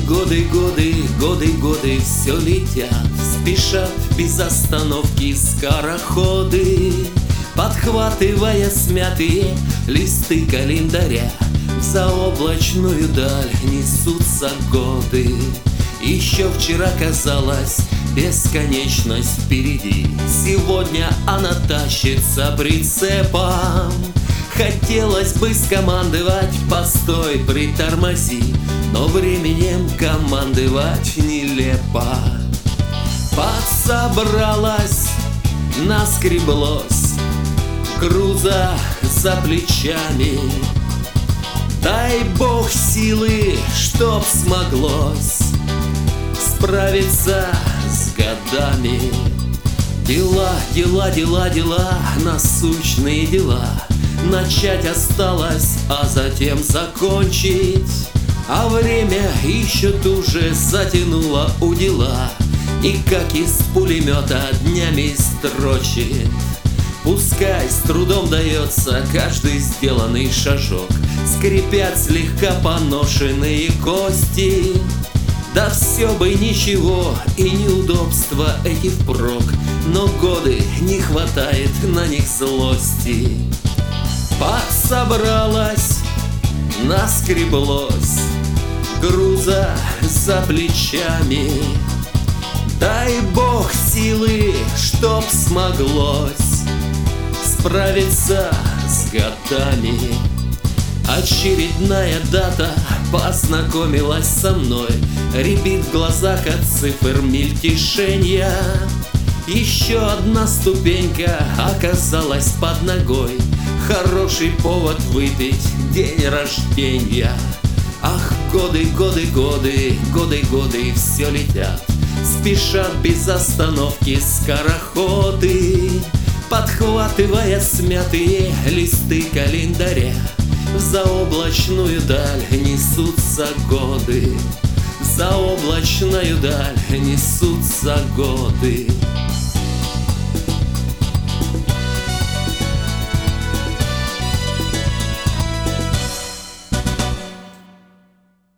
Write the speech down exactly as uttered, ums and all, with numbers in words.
Годы, годы, годы, годы все летят, спешат без остановки скороходы, подхватывая смятые листы календаря. В заоблачную даль несутся годы. Еще вчера казалось бесконечность впереди, сегодня она тащится прицепом. Хотелось бы скомандовать: постой, притормози, но временем командовать нелепо. Подсобралась, наскреблось груза за плечами. Дай Бог силы, чтоб смоглось справиться с годами. Дела, дела, дела, дела, насущные дела. Начать осталось, а затем закончить. А время еще туже затянуло у дела, и как из пулемета днями строчит. Пускай с трудом дается каждый сделанный шажок, скрипят слегка поношенные кости. Да все бы ничего, и неудобства эти впрок, но годы не хватает на них злости. Подсобралась, наскреблось груза за плечами. Дай Бог силы, чтоб смоглось справиться с годами. Очередная дата познакомилась со мной, рябит в глазах от цифр мельтешенья. Еще одна ступенька оказалась под ногой, хороший повод выпить день рождения. Ах, годы, годы, годы, годы, годы все летят, спешат без остановки скороходы, подхватывая смятые листы календаря. В заоблачную даль несутся годы, в заоблачную даль несутся годы.